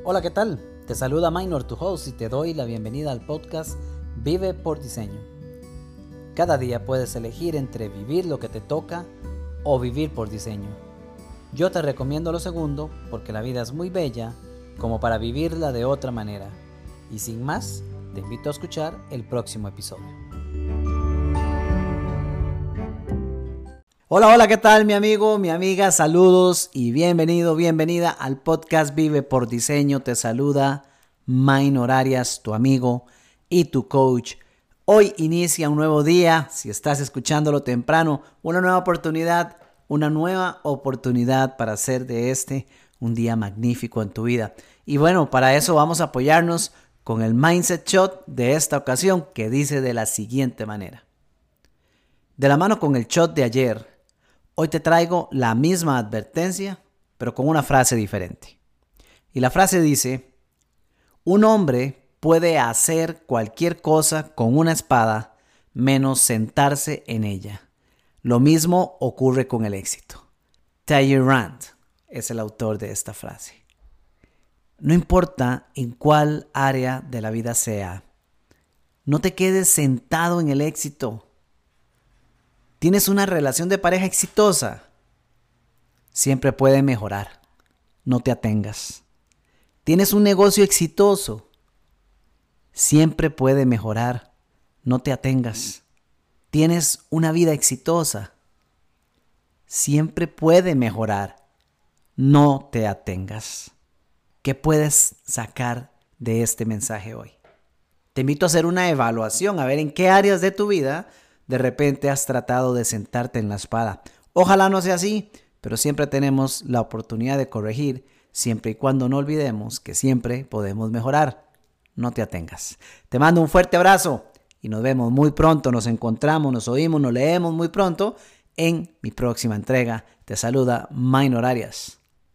Hola, ¿qué tal? Te saluda Minor, tu host, y te doy la bienvenida al podcast Vive por Diseño. Cada día puedes elegir entre vivir lo que te toca o vivir por diseño. Yo te recomiendo lo segundo porque la vida es muy bella como para vivirla de otra manera. Y sin más, te invito a escuchar el próximo episodio. Hola, ¿qué tal mi amigo, mi amiga? Saludos y bienvenida al podcast Vive por Diseño. Te saluda Minor Arias, tu amigo y tu coach. Hoy inicia un nuevo día, si estás escuchándolo temprano, una nueva oportunidad para hacer de este un día magnífico en tu vida. Y bueno, para eso vamos a apoyarnos con el Mindset Shot de esta ocasión, que dice de la siguiente manera. De la mano con el shot de ayer, hoy te traigo la misma advertencia, pero con una frase diferente. Y la frase dice: un hombre puede hacer cualquier cosa con una espada menos sentarse en ella. Lo mismo ocurre con el éxito. Talleyrand es el autor de esta frase. No importa en cuál área de la vida sea, no te quedes sentado en el éxito. ¿Tienes una relación de pareja exitosa? Siempre puede mejorar. No te atengas. ¿Tienes un negocio exitoso? Siempre puede mejorar. No te atengas. ¿Tienes una vida exitosa? Siempre puede mejorar. No te atengas. ¿Qué puedes sacar de este mensaje hoy? Te invito a hacer una evaluación, a ver en qué áreas de tu vida de repente has tratado de sentarte en la espada. Ojalá no sea así, pero siempre tenemos la oportunidad de corregir, siempre y cuando no olvidemos que siempre podemos mejorar. No te atengas. Te mando un fuerte abrazo y nos vemos muy pronto. Nos encontramos, nos oímos, nos leemos muy pronto en mi próxima entrega. Te saluda Minor Arias.